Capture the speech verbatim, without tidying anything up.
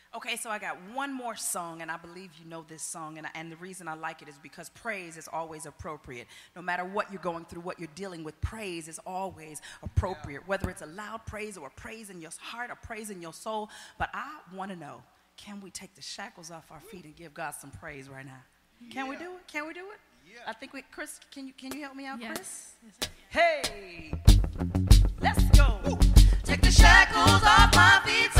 Okay, so I got one more song, and I believe you know this song, and, I, and the reason I like it is because praise is always appropriate. No matter what you're going through, what you're dealing with, praise is always appropriate, yeah. Whether it's a loud praise or a praise in your heart or praise in your soul. But I want to know, can we take the shackles off our feet and give God some praise right now? Can yeah. we do it? Can we do it? Yeah. I think we, Chris, can you, can you help me out, yes. Chris? Yes. Hey, let's go. Woo. Take the shackles off my feet.